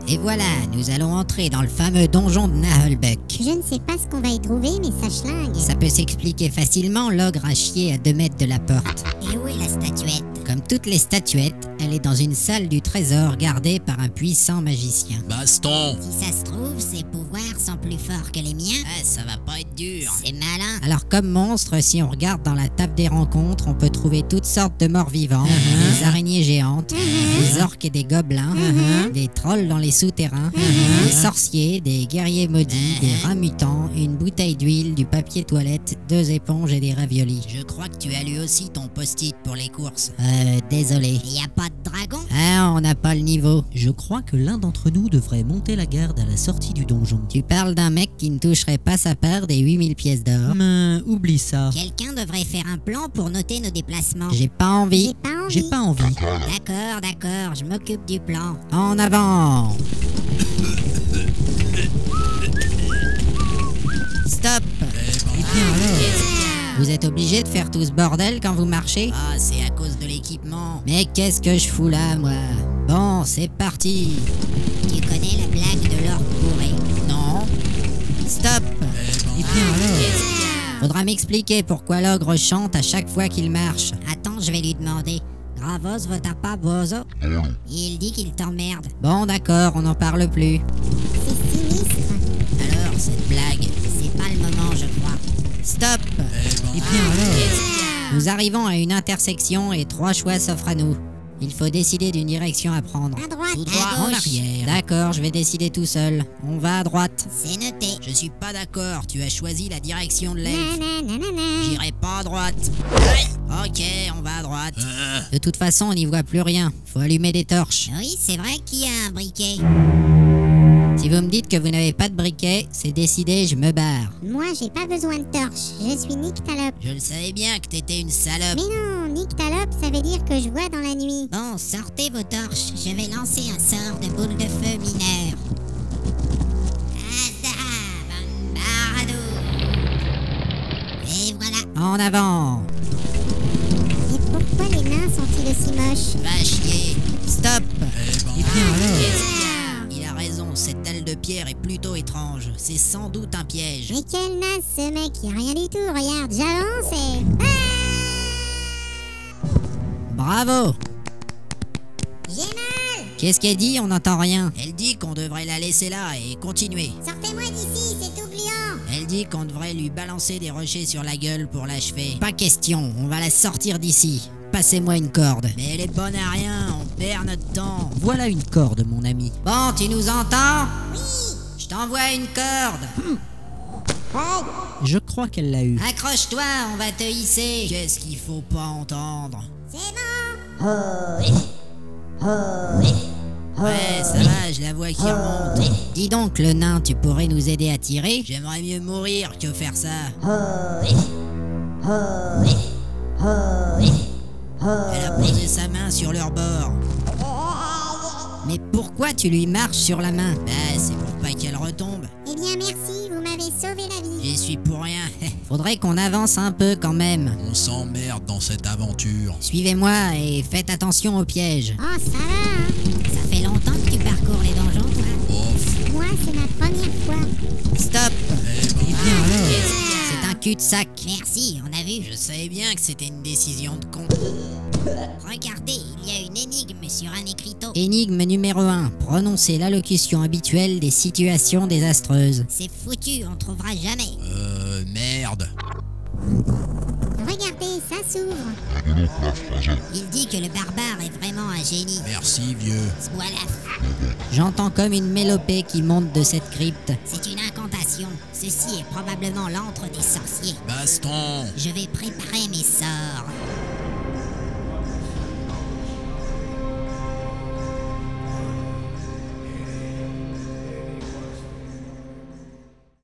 Et voilà, nous allons entrer dans le fameux donjon de Naheulbeuk. Je ne sais pas ce qu'on va y trouver, mais ça schlingue. Ça peut s'expliquer facilement, l'ogre a chié à 2 mètres de la porte. Et où est la statuette? Comme toutes les statuettes, elle est dans une salle du trésor gardée par un puissant magicien. Baston! Si ça se trouve, ses pouvoirs sont plus forts que les miens. Ah, ça va pas être dur. C'est malin. Alors comme monstre, si on regarde dans la table des rencontres, on peut trouver toutes sortes de morts vivants, des araignées géantes, des orques et des gobelins, des trolls dans les souterrains, des sorciers, des guerriers maudits, des rats mutants, une bouteille d'huile, du papier toilette, 2 éponges et des raviolis. Je crois que tu as lu aussi ton post-it pour les courses. Désolé. Il y a pas de dragon? Ah, on n'a pas le niveau. Je crois que l'un d'entre nous devrait monter la garde à la sortie du donjon. Tu parles d'un mec qui ne toucherait pas sa part des 8000 pièces d'or. Oublie ça. Quelqu'un devrait faire un plan pour noter nos déplacements. J'ai pas envie. J'ai pas envie. D'accord, je m'occupe du plan. En avant. Stop. Eh bien alors. Vous êtes obligé de faire tout ce bordel quand vous marchez? Ah, c'est à cause de l'équipement. Mais qu'est-ce que je fous là, moi? Bon, c'est parti. Tu connais la blague de l'orque bourré? Non. Stop. Eh bien alors. Faudra m'expliquer pourquoi l'ogre chante à chaque fois qu'il marche. Attends, je vais lui demander. Gravos vota pas bozo? Il dit qu'il t'emmerde. Bon, d'accord, on n'en parle plus. C'est sinistre. Alors, cette blague. C'est pas le moment, je crois. Stop. Eh bien alors. Nous arrivons à une intersection et 3 choix s'offrent à nous. Il faut décider d'une direction à prendre. À droite, Tout droit, à en gauche. arrière. D'accord, je vais décider tout seul. On va à droite. C'est noté. Je suis pas d'accord, tu as choisi la direction de l'elfe. Nananana. J'irai pas à droite. Ok, on va à droite. De toute façon, on n'y voit plus rien. Faut allumer des torches. Oui, c'est vrai qu'il y a un briquet. Si vous me dites que vous n'avez pas de briquet, c'est décidé, je me barre. Moi, j'ai pas besoin de torche. Je suis Nyctalope. Je le savais bien que t'étais une salope. Mais non, Nyctalope, ça veut dire que je vois dans la nuit. Bon, sortez vos torches. Je vais lancer un sort de boule de feu mineur. Et voilà. En avant. Et pourquoi les nains sont-ils aussi moches? Va chier. Stop. Eh bien alors. Il a raison, cette dalle de pierre est plutôt étrange. C'est sans doute un piège. Mais quel naze ce mec, y a rien du tout. Regarde, j'avance et... Bravo. J'ai mal! Qu'est-ce qu'elle dit? On n'entend rien. Elle dit qu'on devrait la laisser là et continuer. Sortez-moi d'ici, c'est tout gluant! Elle dit qu'on devrait lui balancer des rochers sur la gueule pour l'achever. Pas question, on va la sortir d'ici. Passez-moi une corde. Mais elle est bonne à rien, on perd notre temps. Voilà une corde, mon ami. Bon, tu nous entends? Oui. Je t'envoie une corde. Je crois qu'elle l'a eu. Accroche-toi, on va te hisser. Qu'est-ce qu'il faut pas entendre? C'est bon! Ouais, ça va, je la vois qui remonte. Dis donc, le nain, tu pourrais nous aider à tirer? J'aimerais mieux mourir que faire ça. Elle a posé sa main sur leur bord. Mais pourquoi tu lui marches sur la main? Ah, c'est pour pas qu'elle retombe. Eh bien merci, vous m'avez sauvé la vie. J'y suis pour rien. Faudrait qu'on avance un peu quand même. On s'emmerde dans cette aventure. Suivez-moi et faites attention aux pièges. Oh, ça va, hein? Ça fait longtemps que tu parcours les donjons, toi? Ouf. Moi, c'est ma première fois. Stop. Eh bien alors. C'est un cul-de-sac. Merci, on a vu. Je savais bien que c'était une décision de con. Regardez, il y a une énigme sur un écriteau. Énigme numéro 1. Prononcez l'allocution habituelle des situations désastreuses. C'est foutu, on trouvera jamais. Merde. Regardez, ça s'ouvre. Il dit que le barbare est vraiment un génie. Merci, vieux. Voilà, J'entends comme une mélopée qui monte de cette crypte. c'est une incantation. Ceci est probablement l'antre des sorciers. Baston. Je vais préparer mes sorts.